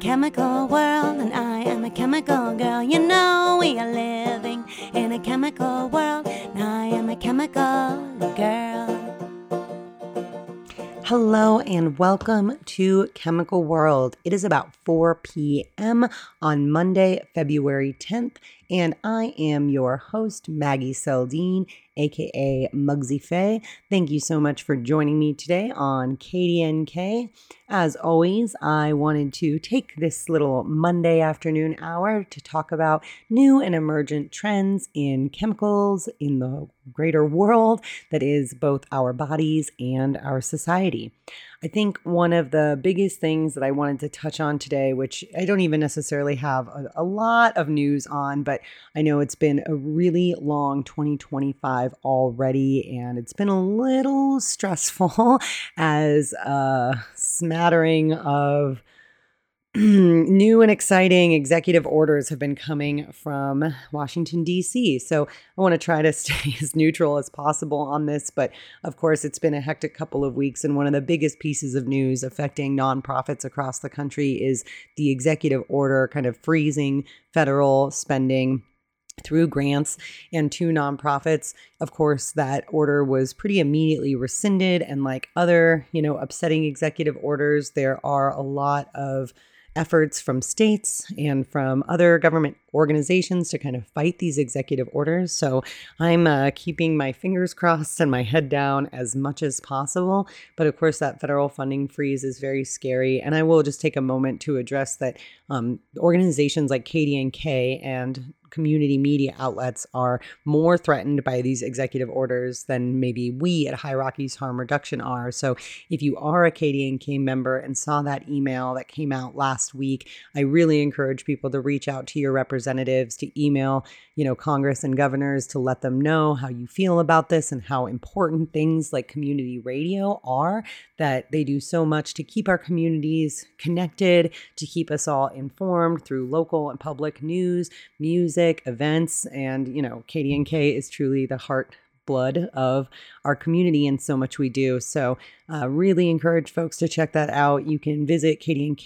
chemical world, and I am a chemical girl. You know we are living in a chemical world, and I am a chemical girl. Hello and welcome to Chemical World. It is about 4 p.m. on Monday, February 10th, and I am your host, Maggie Seldine, aka Mugsy Faye. Thank you so much for joining me today on KDNK. As always, I wanted to take this little Monday afternoon hour to talk about new and emergent trends in chemicals in the greater world that is both our bodies and our society. I think one of the biggest things that I wanted to touch on today, which I don't even necessarily have a lot of news on, but I know it's been a really long 2025 already, and it's been a little stressful as a smattering of new and exciting executive orders have been coming from Washington, D.C. So I want to try to stay as neutral as possible on this. But of course, it's been a hectic couple of weeks. And one of the biggest pieces of news affecting nonprofits across the country is the executive order kind of freezing federal spending through grants and to nonprofits. Of course, that order was pretty immediately rescinded. And like other, upsetting executive orders, there are a lot of efforts from states and from other government organizations to kind of fight these executive orders. So I'm keeping my fingers crossed and my head down as much as possible. But of course, that federal funding freeze is very scary. And I will just take a moment to address that organizations like KDNK and community media outlets are more threatened by these executive orders than maybe we at High Rockies Harm Reduction are. So if you are a KDNK member and saw that email that came out last week, I really encourage people to reach out to your representatives, to email, Congress and governors to let them know how you feel about this and how important things like community radio are, that they do so much to keep our communities connected, to keep us all informed through local and public news, music, events, and, KDNK is truly the heart blood of our community and so much we do. So really encourage folks to check that out. You can visit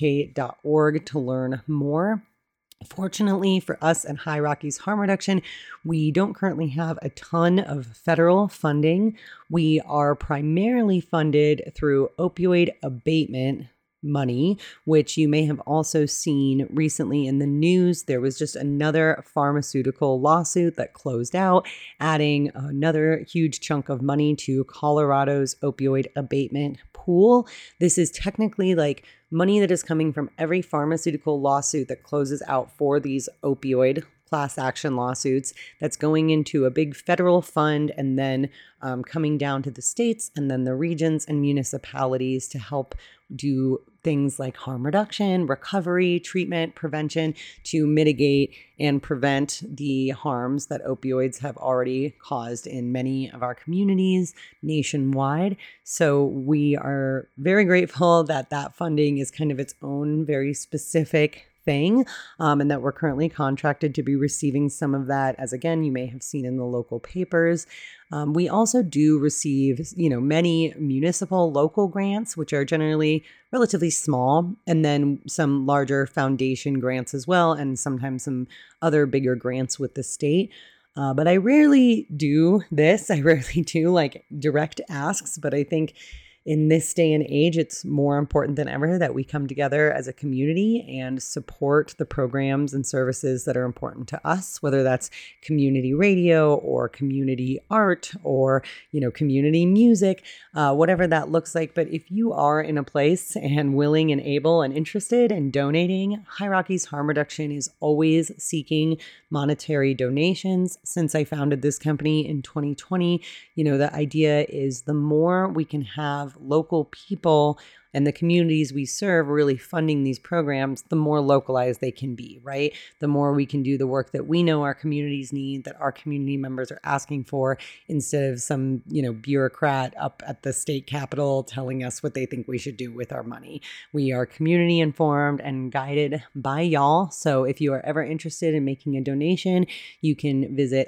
kdnk.org to learn more. Fortunately for us at High Rockies Harm Reduction, we don't currently have a ton of federal funding. We are primarily funded through opioid abatement money, which you may have also seen recently in the news. There was just another pharmaceutical lawsuit that closed out, adding another huge chunk of money to Colorado's opioid abatement pool. This is technically like money that is coming from every pharmaceutical lawsuit that closes out for these opioid class action lawsuits that's going into a big federal fund and then coming down to the states and then the regions and municipalities to help do things like harm reduction, recovery, treatment, prevention to mitigate and prevent the harms that opioids have already caused in many of our communities nationwide. So we are very grateful that that funding is kind of its own very specific thing, and that we're currently contracted to be receiving some of that, as again, you may have seen in the local papers. We also do receive, many municipal local grants, which are generally relatively small, and then some larger foundation grants as well, and sometimes some other bigger grants with the state. But I rarely do this. I rarely do like direct asks, but I think in this day and age, it's more important than ever that we come together as a community and support the programs and services that are important to us, whether that's community radio or community art or, community music, whatever that looks like. But if you are in a place and willing and able and interested in donating, High Rockies Harm Reduction is always seeking monetary donations. Since I founded this company in 2020, the idea is the more we can have local people and the communities we serve really funding these programs, the more localized they can be, right? The more we can do the work that we know our communities need, that our community members are asking for, instead of some, bureaucrat up at the state capitol telling us what they think we should do with our money. We are community informed and guided by y'all. So if you are ever interested in making a donation, you can visit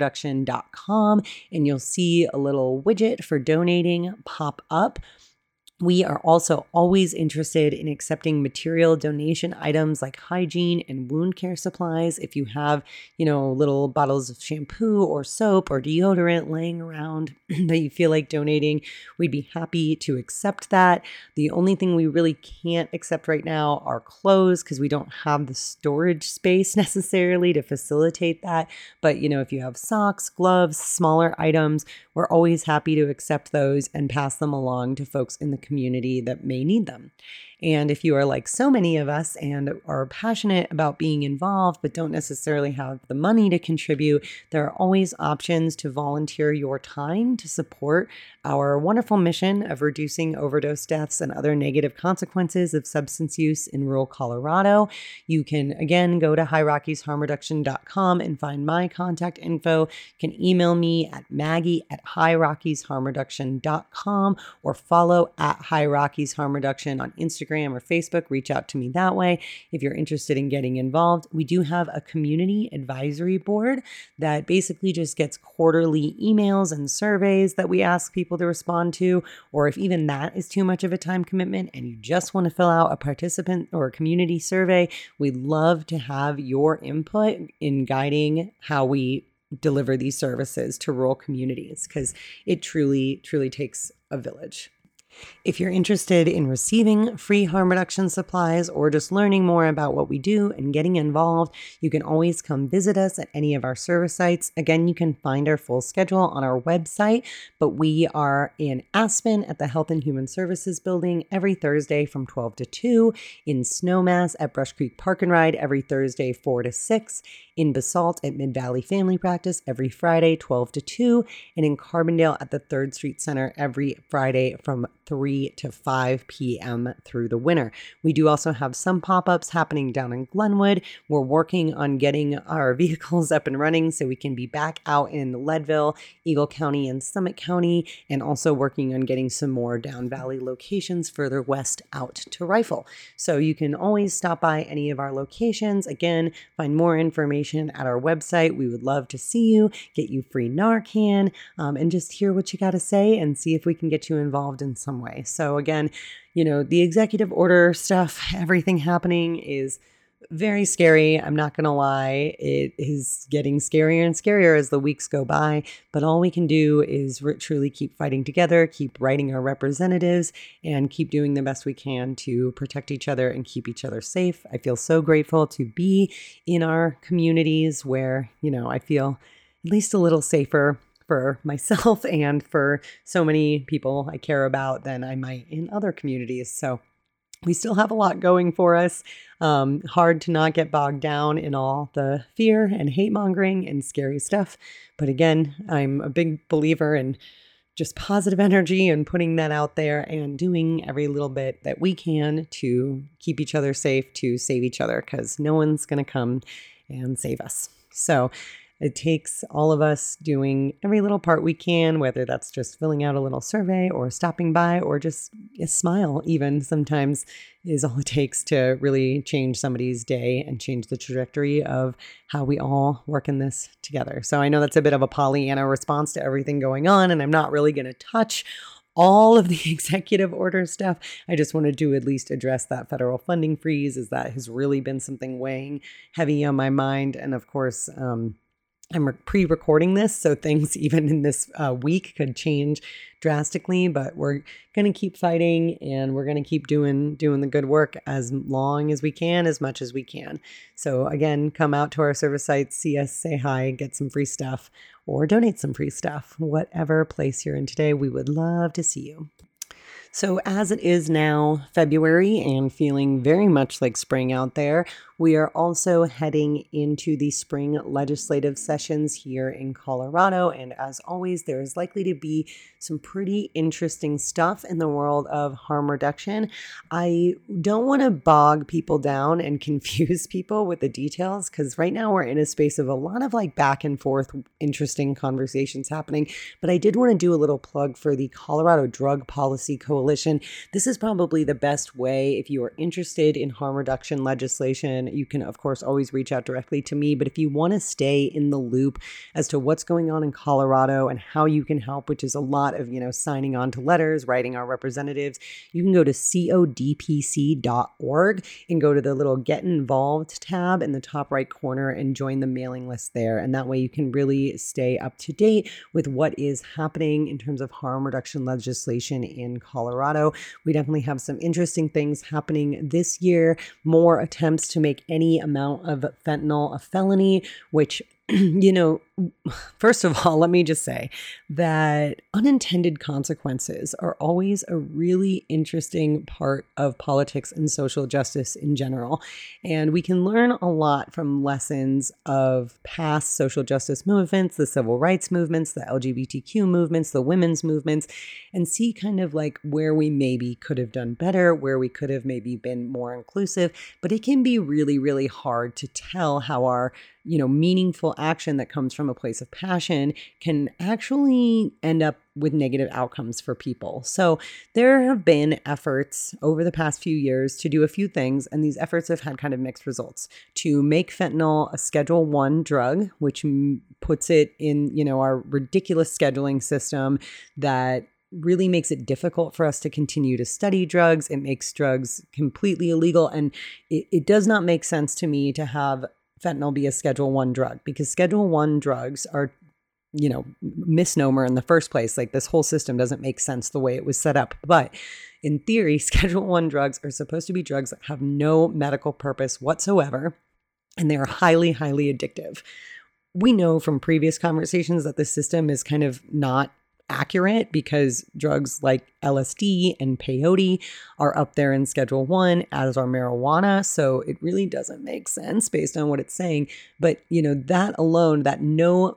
highrockiesharmreduction.com and you'll see a little widget for donating pop up. We are also always interested in accepting material donation items like hygiene and wound care supplies. If you have, little bottles of shampoo or soap or deodorant laying around that you feel like donating, we'd be happy to accept that. The only thing we really can't accept right now are clothes because we don't have the storage space necessarily to facilitate that. But, if you have socks, gloves, smaller items, we're always happy to accept those and pass them along to folks in the community that may need them. And if you are like so many of us and are passionate about being involved but don't necessarily have the money to contribute, there are always options to volunteer your time to support our wonderful mission of reducing overdose deaths and other negative consequences of substance use in rural Colorado. You can, again, go to highrockysharmreduction.com and find my contact info. You can email me at maggie@highrockysharmreduction.com or follow at High Rockies Harm Reduction on Instagram or Facebook. Reach out to me that way if you're interested in getting involved. We do have a community advisory board that basically just gets quarterly emails and surveys that we ask people to respond to, or if even that is too much of a time commitment and you just want to fill out a participant or a community survey, we'd love to have your input in guiding how we deliver these services to rural communities, because it truly, truly takes a village. If you're interested in receiving free harm reduction supplies or just learning more about what we do and getting involved, you can always come visit us at any of our service sites. Again, you can find our full schedule on our website, but we are in Aspen at the Health and Human Services Building every Thursday from 12 to 2, in Snowmass at Brush Creek Park and Ride every Thursday 4 to 6, in Basalt at Mid-Valley Family Practice every Friday 12 to 2, and in Carbondale at the 3rd Street Center every Friday from 3 to 5 p.m. through the winter. We do also have some pop-ups happening down in Glenwood. We're working on getting our vehicles up and running so we can be back out in Leadville, Eagle County, and Summit County, and also working on getting some more down valley locations further west out to Rifle. So you can always stop by any of our locations. Again, find more information at our website. We would love to see you, get you free Narcan, and just hear what you got to say and see if we can get you involved in some way. So again, the executive order stuff, everything happening is very scary. I'm not going to lie. It is getting scarier and scarier as the weeks go by, but all we can do is truly keep fighting together, keep writing our representatives, and keep doing the best we can to protect each other and keep each other safe. I feel so grateful to be in our communities where, I feel at least a little safer for myself and for so many people I care about than I might in other communities. So we still have a lot going for us. Hard to not get bogged down in all the fear and hate mongering and scary stuff. But again, I'm a big believer in just positive energy and putting that out there and doing every little bit that we can to keep each other safe, to save each other, because no one's going to come and save us. So it takes all of us doing every little part we can, whether that's just filling out a little survey or stopping by or just a smile even sometimes is all it takes to really change somebody's day and change the trajectory of how we all work in this together. So I know that's a bit of a Pollyanna response to everything going on, and I'm not really going to touch all of the executive order stuff. I just wanted to at least address that federal funding freeze, as that has really been something weighing heavy on my mind. And of course, I'm pre-recording this, so things even in this week could change drastically, but we're going to keep fighting and we're going to keep doing the good work as long as we can, as much as we can. So again, come out to our service sites, see us, say hi, get some free stuff, or donate some free stuff. Whatever place you're in today, we would love to see you. So as it is now February and feeling very much like spring out there, we are also heading into the spring legislative sessions here in Colorado. And as always, there is likely to be some pretty interesting stuff in the world of harm reduction. I don't want to bog people down and confuse people with the details, because right now we're in a space of a lot of like back and forth, interesting conversations happening. But I did want to do a little plug for the Colorado Drug Policy Coalition. This is probably the best way if you are interested in harm reduction legislation you can, of course, always reach out directly to me. But if you want to stay in the loop as to what's going on in Colorado and how you can help, which is a lot of, signing on to letters, writing our representatives, you can go to codpc.org and go to the little Get Involved tab in the top right corner and join the mailing list there. And that way you can really stay up to date with what is happening in terms of harm reduction legislation in Colorado. We definitely have some interesting things happening this year, more attempts to make any amount of fentanyl a felony, which first of all, let me just say that unintended consequences are always a really interesting part of politics and social justice in general. And we can learn a lot from lessons of past social justice movements, the civil rights movements, the LGBTQ movements, the women's movements, and see kind of like where we maybe could have done better, where we could have maybe been more inclusive. But it can be really, really hard to tell how our meaningful action that comes from a place of passion can actually end up with negative outcomes for people. So there have been efforts over the past few years to do a few things, and these efforts have had kind of mixed results. To make fentanyl a Schedule I drug, which puts it in, our ridiculous scheduling system that really makes it difficult for us to continue to study drugs. It makes drugs completely illegal. And it does not make sense to me to have fentanyl be a Schedule I drug, because Schedule I drugs are, misnomer in the first place. Like, this whole system doesn't make sense the way it was set up. But in theory, Schedule I drugs are supposed to be drugs that have no medical purpose whatsoever, and they are highly, highly addictive. We know from previous conversations that the system is kind of not accurate, because drugs like LSD and peyote are up there in Schedule I, as are marijuana. So it really doesn't make sense based on what it's saying. But, that alone, that no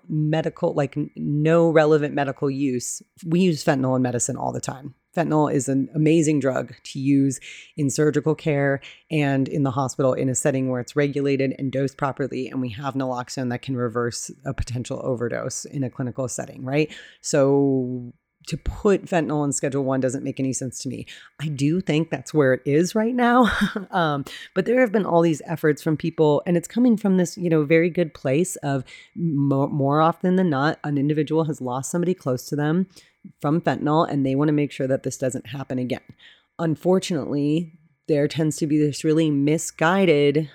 relevant medical use, we use fentanyl in medicine all the time. Fentanyl is an amazing drug to use in surgical care and in the hospital in a setting where it's regulated and dosed properly. And we have naloxone that can reverse a potential overdose in a clinical setting, right? So to put fentanyl in Schedule I doesn't make any sense to me. I do think that's where it is right now. But there have been all these efforts from people, and it's coming from this, very good place of more often than not, an individual has lost somebody close to them from fentanyl, and they want to make sure that this doesn't happen again. Unfortunately, there tends to be this really misguided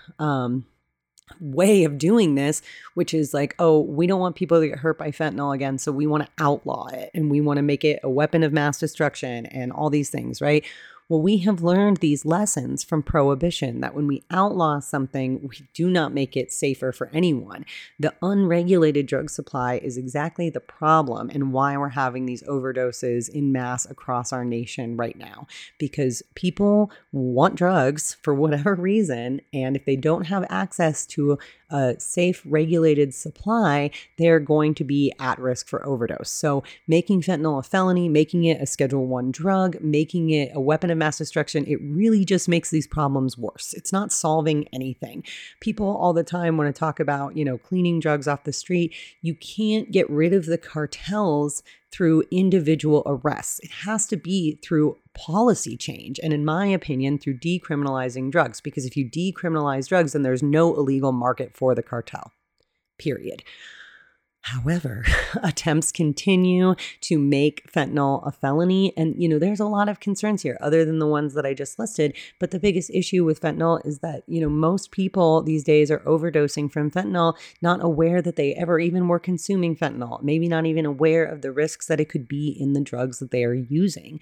way of doing this, which is like, oh, we don't want people to get hurt by fentanyl again, so we want to outlaw it, and we want to make it a weapon of mass destruction and all these things, right? Well, we have learned these lessons from Prohibition, that when we outlaw something, we do not make it safer for anyone. The unregulated drug supply is exactly the problem, and why we're having these overdoses in mass across our nation right now. Because people want drugs for whatever reason, and if they don't have access to a safe, regulated supply, they're going to be at risk for overdose. So making fentanyl a felony, making it a Schedule I drug, making it a weapon of mass destruction, it really just makes these problems worse. It's not solving anything. People all the time want to talk about, cleaning drugs off the street. You can't get rid of the cartels through individual arrests. It has to be through policy change. And in my opinion, through decriminalizing drugs, because if you decriminalize drugs, then there's no illegal market for the cartel, period. However, attempts continue to make fentanyl a felony. And, there's a lot of concerns here other than the ones that I just listed. But the biggest issue with fentanyl is that, most people these days are overdosing from fentanyl, not aware that they ever even were consuming fentanyl, maybe not even aware of the risks that it could be in the drugs that they are using.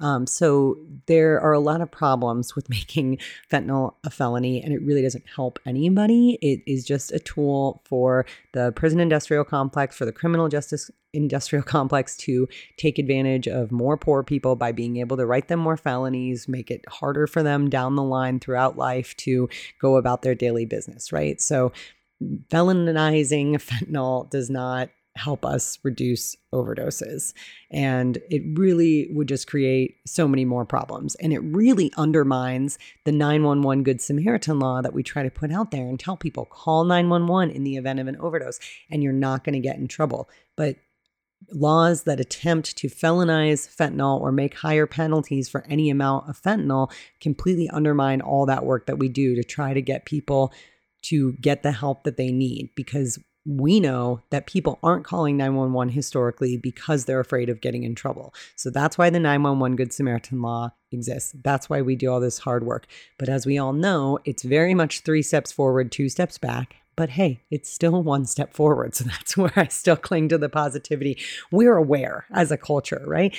So there are a lot of problems with making fentanyl a felony, and it really doesn't help anybody. It is just a tool for the prison industrial complex, for the criminal justice industrial complex to take advantage of more poor people by being able to write them more felonies, make it harder for them down the line throughout life to go about their daily business, right? So felonizing fentanyl does not help us reduce overdoses. And it really would just create so many more problems. And it really undermines the 911 Good Samaritan law that we try to put out there and tell people, call 911 in the event of an overdose, and you're not going to get in trouble. But laws that attempt to felonize fentanyl or make higher penalties for any amount of fentanyl completely undermine all that work that we do to try to get people to get the help that they need, because we know that people aren't calling 911 historically because they're afraid of getting in trouble. So that's why the 911 Good Samaritan law exists. That's why we do all this hard work. But as we all know, it's very much 3 steps forward, 2 steps back. But hey, it's still 1 step forward. So that's where I still cling to the positivity. We're aware as a culture, right?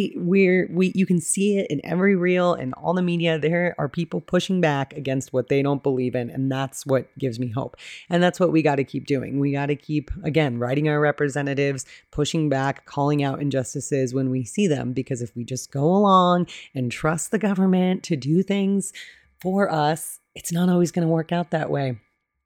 You can see it in every reel and all the media. There are people pushing back against what they don't believe in. And that's what gives me hope. And that's what we got to keep doing. We got to keep, again, writing our representatives, pushing back, calling out injustices when we see them. Because if we just go along and trust the government to do things for us, it's not always going to work out that way.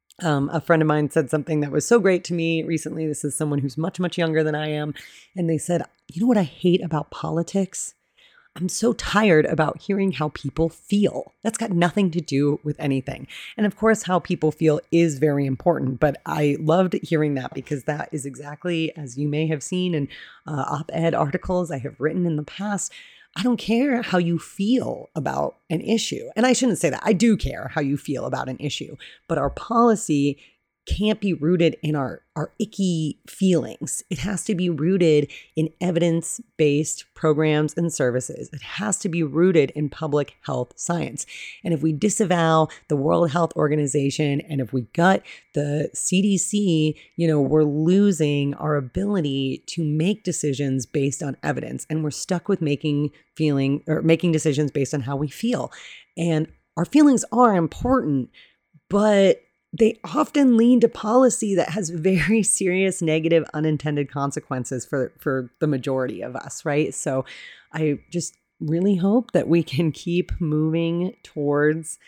A friend of mine said something that was so great to me recently. This is someone who's much, much younger than I am. And they said, you know what I hate about politics? I'm so tired about hearing how people feel. That's got nothing to do with anything. And of course, how people feel is very important. But I loved hearing that, because that is exactly, as you may have seen in op-ed articles I have written in the past, I don't care how you feel about an issue. And I shouldn't say that. I do care how you feel about an issue. But our policy can't be rooted in our icky feelings. It has to be rooted in evidence-based programs and services. It has to be rooted in public health science. And if we disavow the World Health Organization and if we gut the CDC, we're losing our ability to make decisions based on evidence. And we're stuck with making decisions based on how we feel. And our feelings are important, but they often lead to policy that has very serious negative unintended consequences for the majority of us, right? So I just really hope that we can keep moving towards,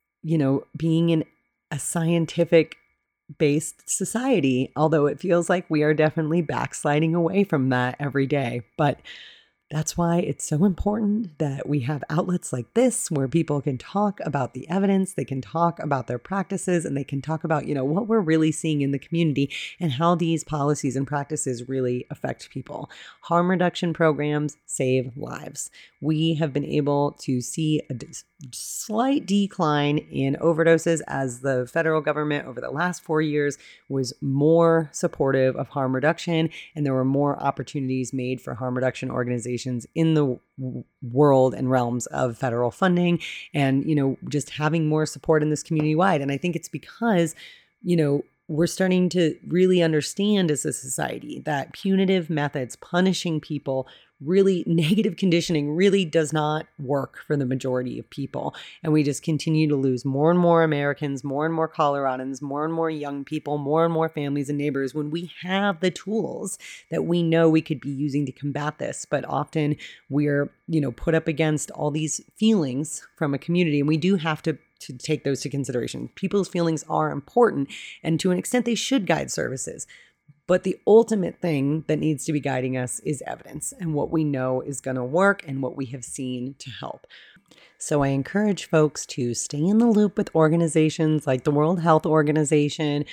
being in a scientific based society, although it feels like we are definitely backsliding away from that every day. But that's why it's so important that we have outlets like this where people can talk about the evidence, they can talk about their practices, and they can talk about, what we're really seeing in the community and how these policies and practices really affect people. Harm reduction programs save lives. We have been able to see a slight decline in overdoses as the federal government over the last 4 years was more supportive of harm reduction, and there were more opportunities made for harm reduction organizations in the world and realms of federal funding and, just having more support in this community wide. And I think it's because, we're starting to really understand as a society that punitive methods, punishing people, really negative conditioning really does not work for the majority of people. And we just continue to lose more and more Americans, more and more Coloradans, more and more young people, more and more families and neighbors when we have the tools that we know we could be using to combat this. But often we're, put up against all these feelings from a community, and we do have to take those to consideration. People's feelings are important, and to an extent they should guide services. But the ultimate thing that needs to be guiding us is evidence and what we know is going to work and what we have seen to help. So I encourage folks to stay in the loop with organizations like the World Health Organization,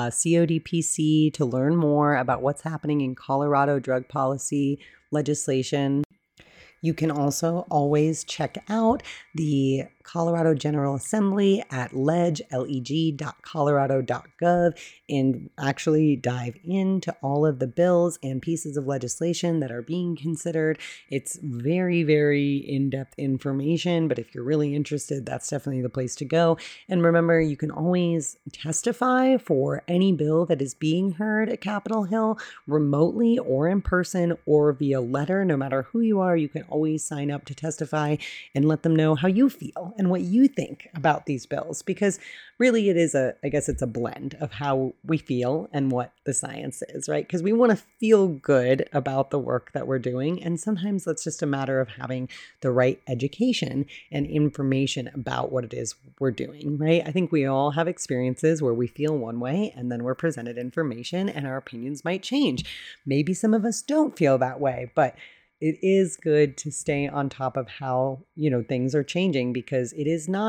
CODPC, to learn more about what's happening in Colorado drug policy legislation. You can also always check out the Colorado General Assembly at leg.colorado.gov and actually dive into all of the bills and pieces of legislation that are being considered. It's very, very in-depth information, but if you're really interested, that's definitely the place to go. And remember, you can always testify for any bill that is being heard at Capitol Hill remotely or in person or via letter. No matter who you are, you can always sign up to testify and let them know how you feel and what you think about these bills, because really it is it's a blend of how we feel and what the science is, right? Because we want to feel good about the work that we're doing. And sometimes that's just a matter of having the right education and information about what it is we're doing, right? I think we all have experiences where we feel one way and then we're presented information and our opinions might change. Maybe some of us don't feel that way, but it is good to stay on top of how, things are changing, because it is not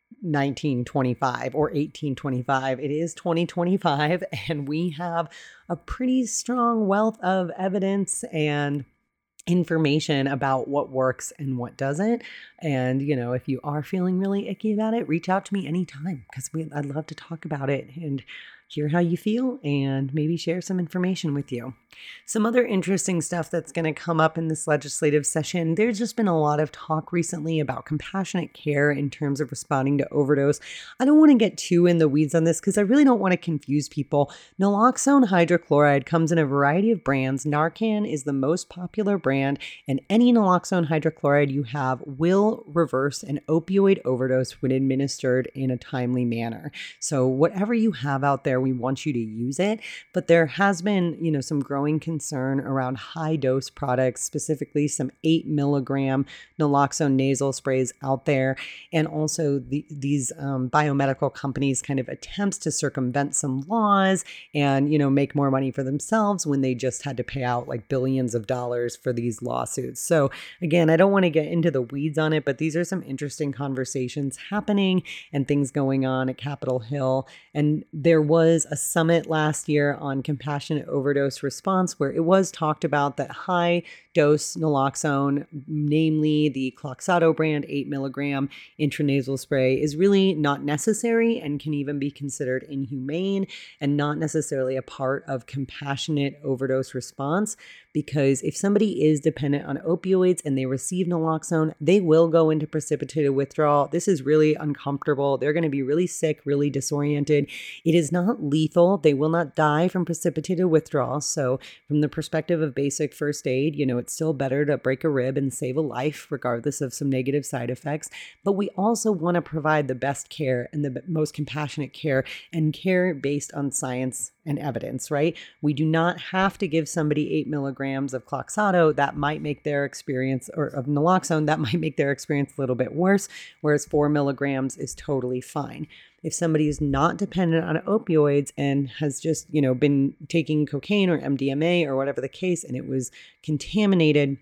1925 or 1825. It is 2025, and we have a pretty strong wealth of evidence and information about what works and what doesn't. And, if you are feeling really icky about it, reach out to me anytime, because I'd love to talk about it and hear how you feel and maybe share some information with you. Some other interesting stuff that's going to come up in this legislative session. There's just been a lot of talk recently about compassionate care in terms of responding to overdose. I don't want to get too in the weeds on this because I really don't want to confuse people. Naloxone hydrochloride comes in a variety of brands. Narcan is the most popular brand, and any naloxone hydrochloride you have will reverse an opioid overdose when administered in a timely manner. So whatever you have out there, we want you to use it. But there has been, some growing concern around high dose products, specifically some 8 milligram naloxone nasal sprays out there. And also these biomedical companies kind of attempts to circumvent some laws and, make more money for themselves when they just had to pay out like billions of dollars for these lawsuits. So again, I don't want to get into the weeds on it, but these are some interesting conversations happening and things going on at Capitol Hill. And there was a summit last year on compassionate overdose response where it was talked about that high dose naloxone, namely the Kloxxado brand 8 milligram intranasal spray, is really not necessary and can even be considered inhumane and not necessarily a part of compassionate overdose response. Because if somebody is dependent on opioids and they receive naloxone, they will go into precipitated withdrawal. This is really uncomfortable. They're going to be really sick, really disoriented. It is not lethal. They will not die from precipitated withdrawal. So from the perspective of basic first aid, it's still better to break a rib and save a life, regardless of some negative side effects. But we also want to provide the best care and the most compassionate care and care based on science and evidence, right? We do not have to give somebody 8 milligrams of Kloxxado. That might make their experience, or of naloxone, that might make their experience a little bit worse, whereas 4 milligrams is totally fine. If somebody is not dependent on opioids and has just, been taking cocaine or MDMA or whatever the case, and it was contaminated,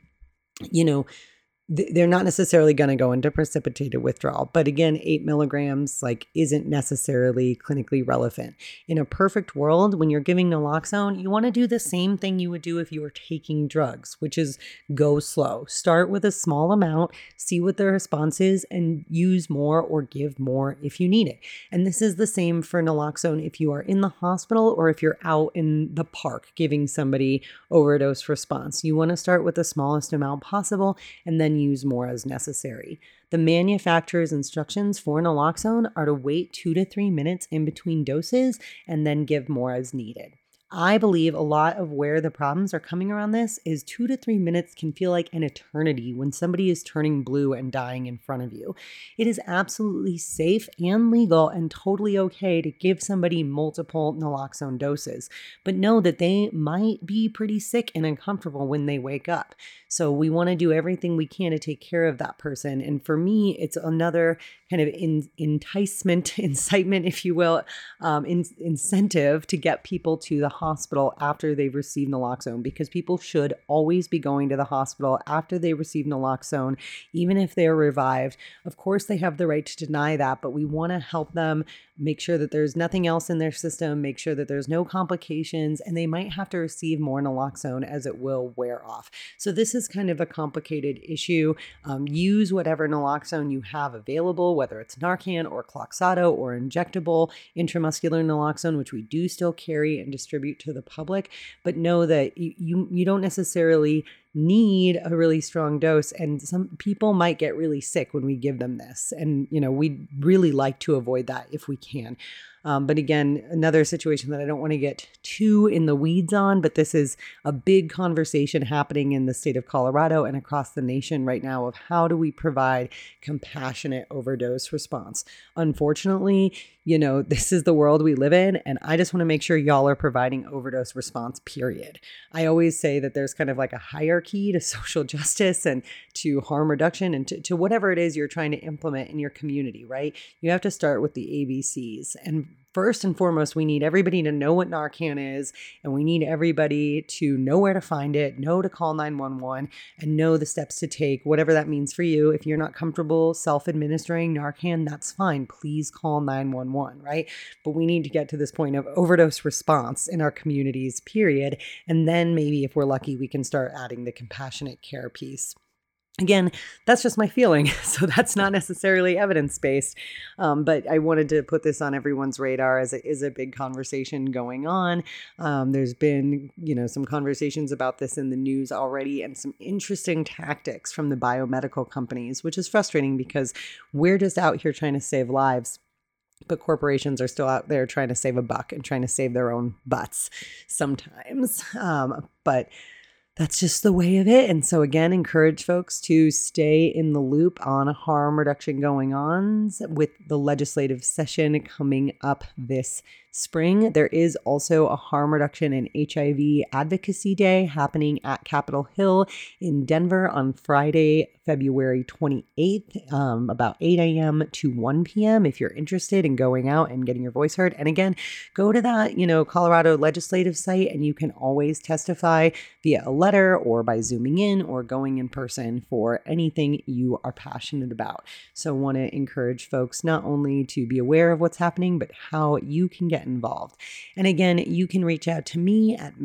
they're not necessarily going to go into precipitated withdrawal. But again, 8 milligrams isn't necessarily clinically relevant. In a perfect world, when you're giving naloxone, you want to do the same thing you would do if you were taking drugs, which is go slow. Start with a small amount, see what the response is, and use more or give more if you need it. And this is the same for naloxone if you are in the hospital or if you're out in the park giving somebody overdose response. You want to start with the smallest amount possible and then use more as necessary. The manufacturer's instructions for naloxone are to wait 2 to 3 minutes in between doses and then give more as needed. I believe a lot of where the problems are coming around this is 2 to 3 minutes can feel like an eternity when somebody is turning blue and dying in front of you. It is absolutely safe and legal and totally okay to give somebody multiple naloxone doses, but know that they might be pretty sick and uncomfortable when they wake up. So we want to do everything we can to take care of that person. And for me, it's another kind of incitement, if you will, incentive to get people to the hospital after they've received naloxone, because people should always be going to the hospital after they receive naloxone, even if they're revived. Of course, they have the right to deny that, but we want to help them make sure that there's nothing else in their system, make sure that there's no complications, and they might have to receive more naloxone as it will wear off. So this is kind of a complicated issue. Use whatever naloxone you have available, whether it's Narcan or Kloxxado or injectable intramuscular naloxone, which we do still carry and distribute to the public, but know that you don't necessarily need a really strong dose, and some people might get really sick when we give them this, and we'd really like to avoid that if we can. But again, another situation that I don't want to get too in the weeds on, but this is a big conversation happening in the state of Colorado and across the nation right now of how do we provide compassionate overdose response. Unfortunately, this is the world we live in, and I just want to make sure y'all are providing overdose response, period. I always say that there's kind of like a hierarchy to social justice and to harm reduction and to whatever it is you're trying to implement in your community, right? You have to start with the ABCs. And first and foremost, we need everybody to know what Narcan is, and we need everybody to know where to find it, know to call 911, and know the steps to take, whatever that means for you. If you're not comfortable self-administering Narcan, that's fine. Please call 911, right? But we need to get to this point of overdose response in our communities, period. And then maybe if we're lucky, we can start adding the compassionate care piece. Again, that's just my feeling, so that's not necessarily evidence-based, but I wanted to put this on everyone's radar as it is a big conversation going on. There's been, some conversations about this in the news already and some interesting tactics from the biomedical companies, which is frustrating because we're just out here trying to save lives. But corporations are still out there trying to save a buck and trying to save their own butts sometimes. But that's just the way of it. And so again, encourage folks to stay in the loop on harm reduction going on with the legislative session coming up this spring. There is also a harm reduction and HIV advocacy day happening at Capitol Hill in Denver on Friday, February 28th, about 8 a.m. to 1 p.m. if you're interested in going out and getting your voice heard. And again, go to that, Colorado legislative site, and you can always testify via a letter or by Zooming in or going in person for anything you are passionate about. So I want to encourage folks not only to be aware of what's happening, but how you can get involved. And again, you can reach out to me at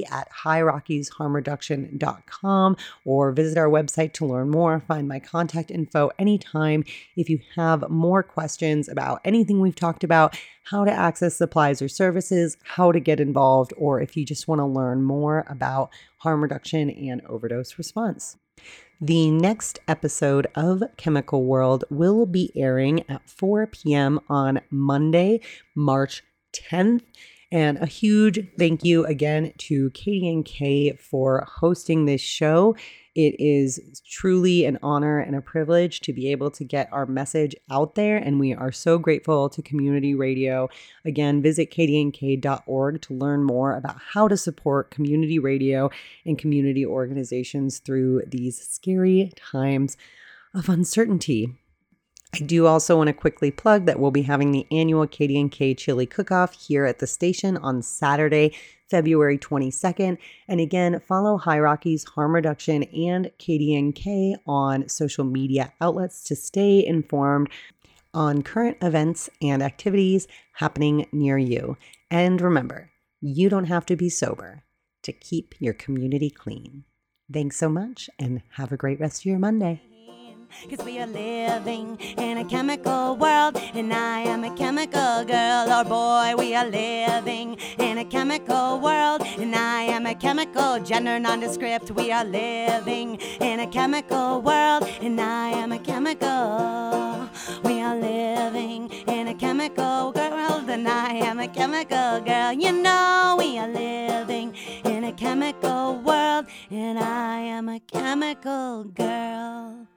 Maggie@HighRockiesHarmReduction.com or visit our website to learn more. Find my contact info anytime if you have more questions about anything we've talked about, how to access supplies or services, how to get involved, or if you just want to learn more about harm reduction and overdose response. The next episode of Chemical World will be airing at 4 p.m. on Monday, March 10th. And a huge thank you again to KDNK for hosting this show. It is truly an honor and a privilege to be able to get our message out there, and we are so grateful to community radio. Again, visit kdnk.org to learn more about how to support community radio and community organizations through these scary times of uncertainty. I do also want to quickly plug that we'll be having the annual KDNK Chili Cook-Off here at the station on Saturday, February 22nd. And again, follow High Rockies Harm Reduction and KDNK on social media outlets to stay informed on current events and activities happening near you. And remember, you don't have to be sober to keep your community clean. Thanks so much and have a great rest of your Monday. 'Cause we are living in a chemical world, and I am a chemical girl. Or boy, we are living in a chemical world, and I am a chemical, gender nondescript. We are living in a chemical world, and I am a chemical. We are living in a chemical world, and I am a chemical girl. We are living in a chemical world, and I am a chemical girl.